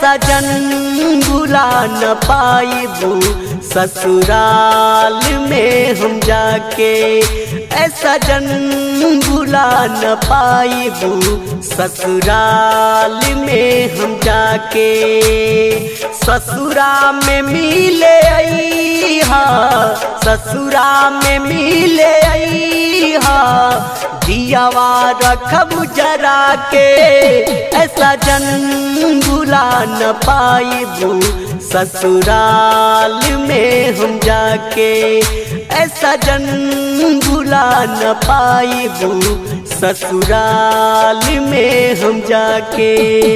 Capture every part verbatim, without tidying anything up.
ऐसा जन भुला न पाइबू ससुराल में हम जाके। ऐसा जन भुला न पाइबू ससुराल में हम जाके। ससुरा में मिले अइहा, ससुरा में मिले अइहा, दियावा रखब जरा के। ऐसा जन भुला न पाइबू ससुराल में हम जाके। ऐसा जन भुला न पाइबू ससुराल में हम जाके।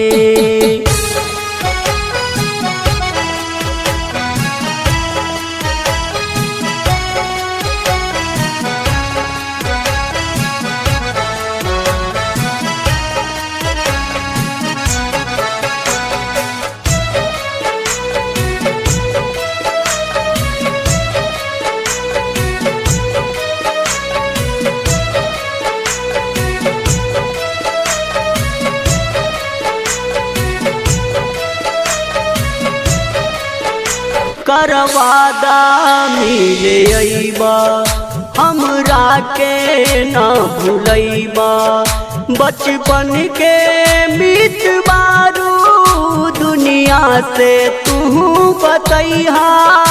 करवादा मिले अइबा, हमरा के न भूलैबा। बचपन के मित बारू, दुनिया से तू बतैहा।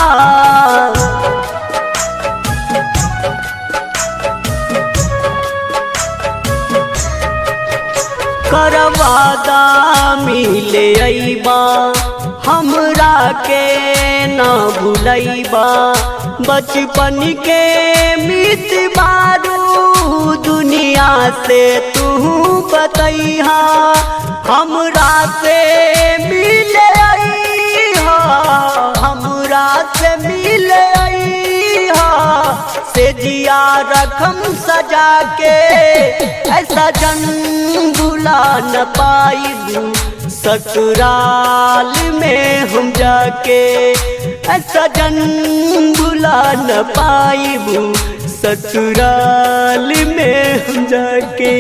करवादा मिले अइबा, हमरा के न भूलैबा। बचपन के मित बारू, दुनिया से तू बतैहा। हमरा से मिले अइहा, हमरा से मिले अइहा, से जिया रखम सजा के। ऐसा जन भुला न पाइबू ससुराल में हम जाके। ऐसा जन भुला न पाइबू ससुराल में हम जाके।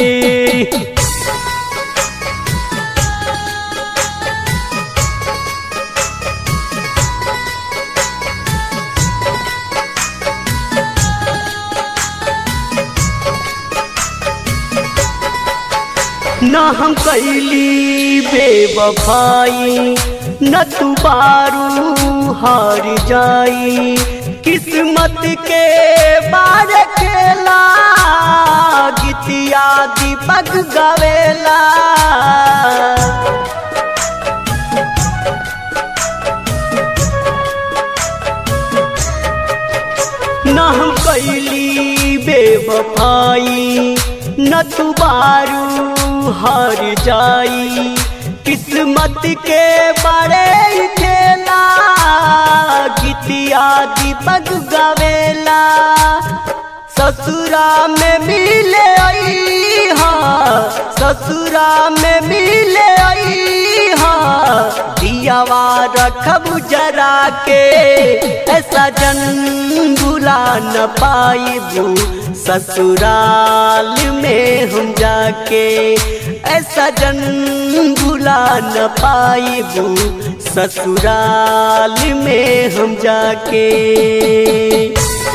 न हम कैली बेवफाई, न तू बारू हार जाई। किस्मत के बार खेला, गीतिया दीपक गावेला। न हम कैली बेवफाई, न तू बारू हार जाई। किस्मत के बड़े खेला, गीतिया दीपक गावेला। ससुरा में मिले अइहा, ससुरा में मिले अइहा, दियावा रखब जरा के। ऐसा जन भुला न पाइबू ससुराल में हम जाके। ऐसा जन भुला न पाइबू ससुराल में हम जाके।